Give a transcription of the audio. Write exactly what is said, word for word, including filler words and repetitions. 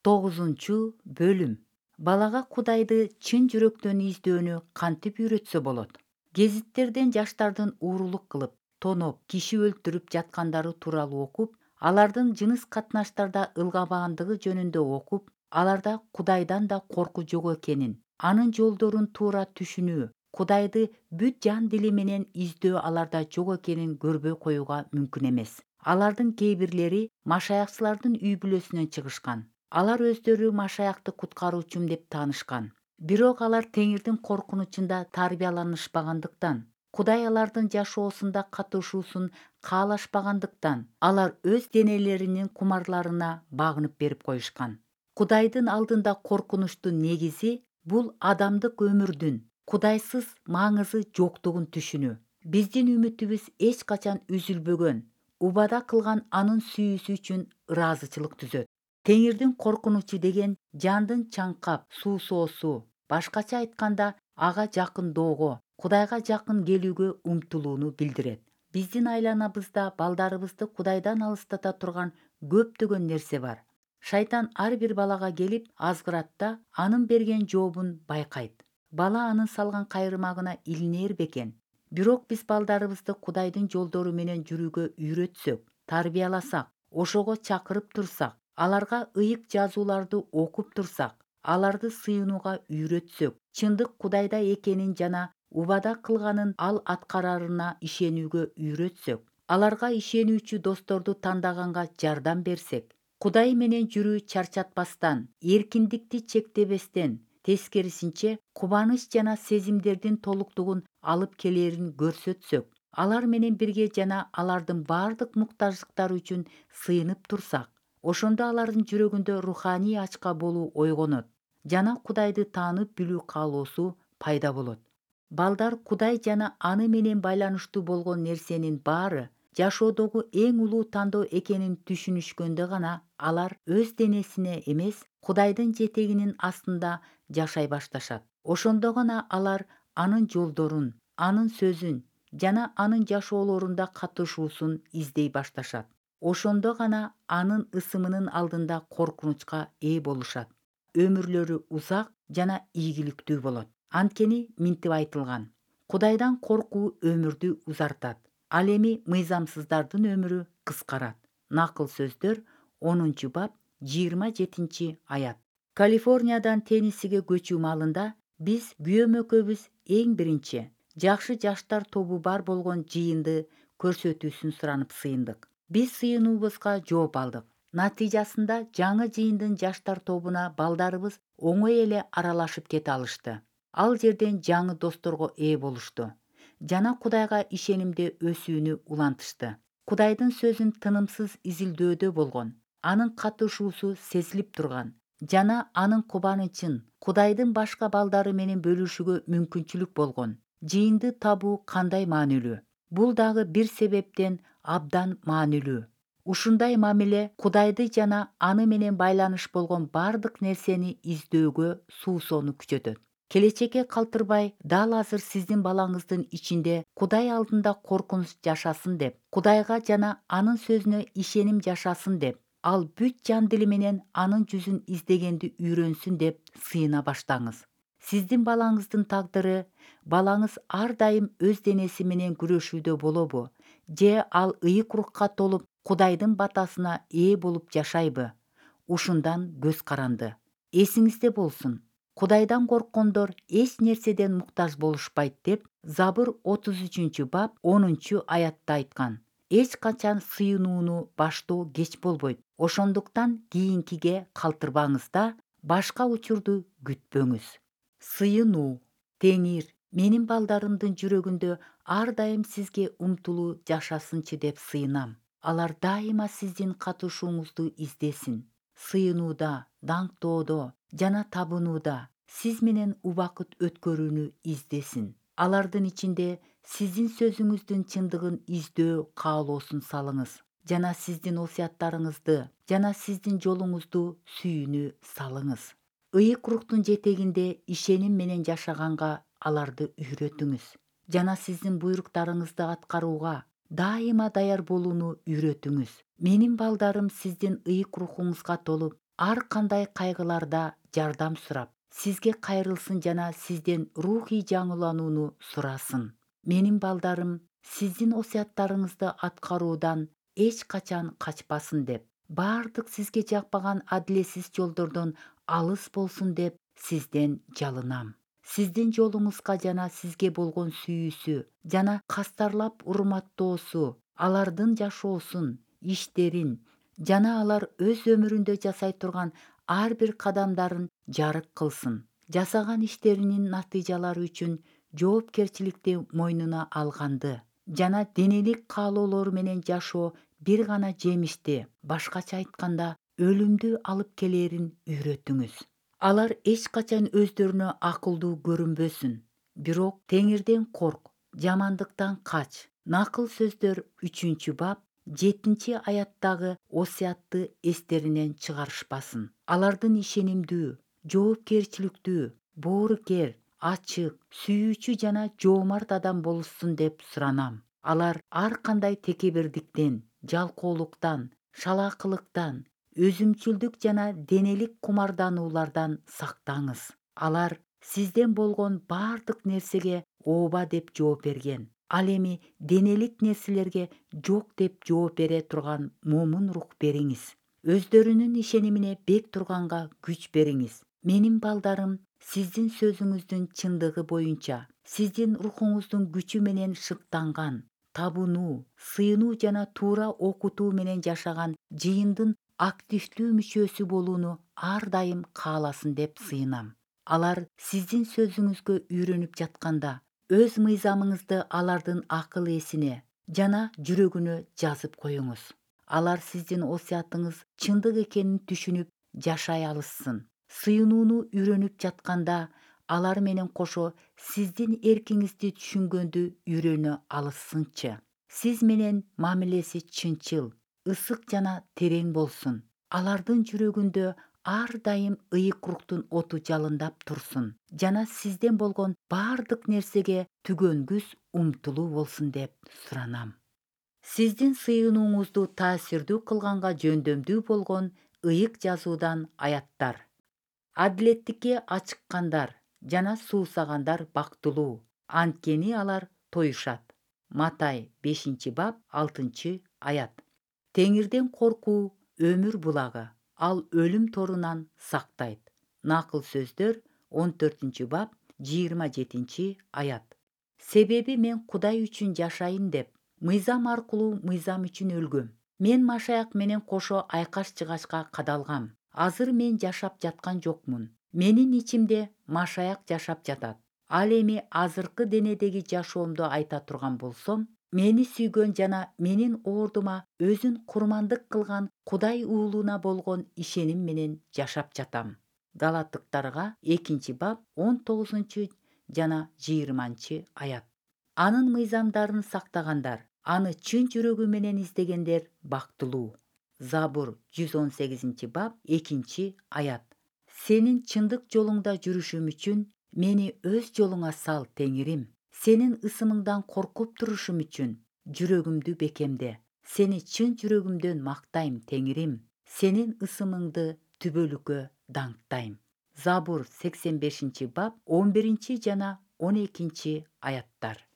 тогузунчу бөлүм. Балага Кудайды чын жүрөктөн издөөнү кантип үйрөтсө болот? Гезиттерден жаштардын уурулук кылып, тоноп, киши өлтүрүп жаткандары тууралуу окуп, алардын жыныс катнаштарда ылгабагандыгы жөнүндө окуп, аларда Кудайдан да коркуу жок экенин, анын жолдорун туура түшүнүү, Кудайды бүт жан дили менен издөө аларда жок экенин көрбөй коюуга мүмкүн эмес. Алардын кээ бирлери машаякчылардын үй бүлөсүнөн чыгышкан. Алар өздөрү машаякты куткаруучум деп таанышкан. Бирок алар Теңирдин коркунучунда тарбияланышпагандыктан, Кудай алардын жашоосунда катышуусун каалашпагандыктан, алар өз денелеринин кумарларына багынып берип коюшкан. Кудайдын алдында коркунучтун негизи бул адамдык өмүрдүн Кудайсыз маңызы жоктугун түшүнүү. Биздин үмүтүбүз эч качан үзүлбөгөн, убада кылган анын сүйүүсү үчүн ыраазычылык түзөт. Теңирдин коркунучу деген жандын чаңкап, суусоосу, башкача айтканда ага жакынdoого, Кудайга жакын келүүгө умтулууну билдирет. Биздин айланабызда балдарыбызды Кудайдан алыстата турган көптөгөн нерсе бар. Шайтан ар бир балага келип азгыратта анын берген жообун байкайт. Бала анын салган кайрымагына илинер бекен. Бирок биз балдарыбызды Кудайдын жолдору менен жүрүүгө үйрөтсөк, тарбияласак, ошого чакырып турсак, аларга ыйык жазууларды окуп турсак, аларды сыйынууга үйрөтсөк, чындык Кудайда экенин жана убада кылганын ал аткарарына ишенүүгө үйрөтсөк, аларга ишенүүчү досторду тандаганга жардам берсек, Кудай менен жүрүү чарчатпастан, эркиндикти чектебестен, тескерисинче кубаныч жана сезимдердин толуктугун алып келерин көрсөтсөк, алар менен бирге жана алардын баардык муктаждыктары үчүн сыйынып турсак, ошондо алардын жүрөгүндө руханий ачка болуу ойгонот жана Кудайды таанып билүү каалоосу пайда болот. Балдар Кудай жана аны менен байланыштуу болгон нерсенин баары жашоодогу эң улуу тандоо экенин түшүнүшкөндө гана алар өз денесине эмес, Кудайдын жетегинин астында жашай башташат. Ошондо гана алар анын жолдорун, анын сөзүн жана анын жашоолорунда катышуусун издей башташат. Ошондо гана анын ысымынын алдында коркунучка ээ болушат. Өмүрлөрү узак жана ийгиликтүү болот. Анткени минтип айтылган: Кудайдан коркуу өмүрдү узартат, ал эми мыйзамсыздардын өмүрү кыскарат. Накыл сөздөр онунчу бап жыйырма жетинчи аят. Калифорниядан Теннессиге көчүү маалында биз күйөөм экөөбүз эң биринчи жакшы жаштар тобу бар болгон жыйынды көрсөтүүсүн суранып сыйындык. Биз сыйынуубузга жооп алдык. Натыйжасында жаңы жыйындын жаштар тобуна балдарыбыз оңой эле аралашып кете алышты. Ал жерден жаңы досторго ээ болушту жана Кудайга ишенимде өсүүнү улантышты. Кудайдын сөзүн тынымсыз изилдөөдө болгон, анын катышуусу сезилип турган жана анын кубанычын Кудайдын башка балдары менен бөлүшүүгө мүмкүнчүлүк болгон жыйынды табуу кандай маанилүү? Бул дагы бир себептен абдан маанилүү. Ушундай мамиле Кудайды жана аны менен байланыш болгон бардык нерсени издөөгө суусоону күчөтөт. Келечекке калтырбай, дал азыр сиздин балаңыздын ичинде Кудай алдында коркунуч жашасын деп, Кудайга жана анын сөзүнө ишеним жашасын деп, ал бүт жан дили менен анын жүзүн издегенди үйрөнсүн деп сыйына баштаңыз. Сиздин балаңыздын тагдыры, балаңыз ар дайым өз денеси менен күрөшүүдө болобу, же ал ыйык рухка толуп Кудайдын батасына ээ болуп жашайбы? Ушундан көз каранды. Эсиңизде болсун, Кудайдан корккондор эч нерседен муктаж болушпайт деп Забыр отуз үчүнчү бап онунчу аятта айткан. Эч качан сыйынууну баштоо кеч болбойт. Ошондуктан кийинкиге калтырбаңыз да, башка учурду күтпөңүз. Сыйынуу. Теңир, менин балдарымдын жүрөгүндө ар дайым сизге умтулуу жашасынчы деп сыйынам. Алар дайыма сиздин катышууңузду издесин. Сыйынууда, даңктоодо жана табынууда сиз менен убакыт өткөрүүнү издесин. Алардын ичинде сиздин сөзүңүздүн чындыгын издөө каалоосун салыңыз жана сиздин осуяттарыңызды жана сиздин жолуңузду сүйүүнү салыңыз. Ыйык рухтун жетегинде ишеним менен жашаганга аларды үйрөтүңүз жана сиздин буйруктарыңызды аткарууга дайыма даяр болууну үйрөтүңүз. Менин балдарым сиздин ыйык рухуңузга толуп, ар кандай кайгыларда жардам сурап, сизге кайрылсын жана сизден рухий жаңыланууну сурасын. Менин балдарым, сиздин осуяттарыңызды аткаруудан эч качан качпасын деп, бардык сизге жакпаган адилетсиз жолдордон алыс болсун деп сизден жалынам. Сиздин жолуңузга жана сизге болгон сүйүүсү жана кастарлап урматтоосу, алардын жашоосун, иштерин жана алар өз өмүрүндө жасай турган ар бир кадамдарын жарык кылсын. Жасаган иштеринин натыйжалары үчүн жоопкерчиликти мойнуна алганды жана денелик каалоолору менен жашоо бир гана жемишти, башкача айтканда, өлүмдү алып келерин үйрөтүңүз. Алар эч качан өздөрүнө акылдуу көрүнбөсүн. Бирок Теңирден корк, жамандыктан кач. Накыл сөздөр үчүнчү бап жетинчи аяттагы осуятты эстеринен чыгарышпасын. Алардын ишенимдүү, жоопкерчиликтүү, боорукер, ачык, сүйүүчү жана жоомарт адам болушсун деп суранам. Алар ар кандай текебердиктен, жалкоолуктан, шалаакылыктан, өзүмчүлдүк жана денелик кумардануулардан сактаңыз. Алар сизден болгон бардык нерсеге ооба деп жооп берген. Ал эми денелик нерселерге жок деп жооп бере турган момун рух бериңиз. Өздөрүнүн ишенимине бек турганга күч бериңиз. Менин балдарым, сиздин сөзүңүздүн чындыгы боюнча, сиздин рухуңуздун күчү менен шыктанган, табынуу, сыйынуу жана туура окутуу менен жашаган жыйындын активдүү мүчөсү болууну ар дайым кааласын деп сыйынам. Алар сиздин сөзүңүзгө үйрөнүп жатканда, өз мыйзамыңызды алардын акыл эсине жана жүрөгүнө жазып коюңуз. Алар сиздин осуятыңыз чындык экенин түшүнүп жашай алышсын. Сыйынууну үйрөнүп жатканда, алар менен кошо сиздин эркиңизди түшүнгөндү үйрөнө алышсынчы. Сиз менен мамилеси чынчыл, ысык жана терең болсун. Алардын жүрөгүндө ар дайым ыйык рухтун оту жалындап турсун жана сизден болгон бардык нерсеге түгөнгүс умтулуу болсун деп суранам. Сиздин сыйынууңузду таасирдүү кылганга жөндөмдүү болгон ыйык жазуудан аяттар. Адилеттикке ачыккандар жана суусагандар бактылуу, анткени алар тоюшат. Матай бешинчи бап алтынчы аят. Теңирден коркуу өмүр булагы, ал өлүм торунан сактайт. Накыл сөздөр он төртүнчү бап жыйырма жетинчи аят. Себеби мен Кудай үчүн жашайын деп, мыйзам аркылуу мыйзам үчүн өлгөм. Мен Машаяк менен кошо айкаш-чыгачка кадалгам. Азыр мен жашап жаткан жокмун. Менин ичимде Машаяк жашап жатат. Ал эми азыркы денедеги жашоомду айта турган болсом, мени сүйгөн жана менин ордума өзүн курмандык кылган Кудай уулуна болгон ишеним менен жашап жатам. Галаттыктарга экинчи бап он тогузунчу жана жыйырманчы аят. Анын мыйзамдарын сактагандар, аны чын жүрөгү менен издегендер бактылуу. Забур жүз он сегизинчи бап экинчи аят. Сенин чындык жолуңда жүрүшүм үчүн мени өз жолуңа сал, Теңирим. Сенин ысымыңдан коркуп турушум үчүн жүрөгүмдү бекемде. Сени чын жүрөгүмдөн мактайм, Теңирим. Сенин ысымыңды түбөлүккө даңктайм. Забур сексен бешинчи бап он биринчи жана он экинчи аяттар.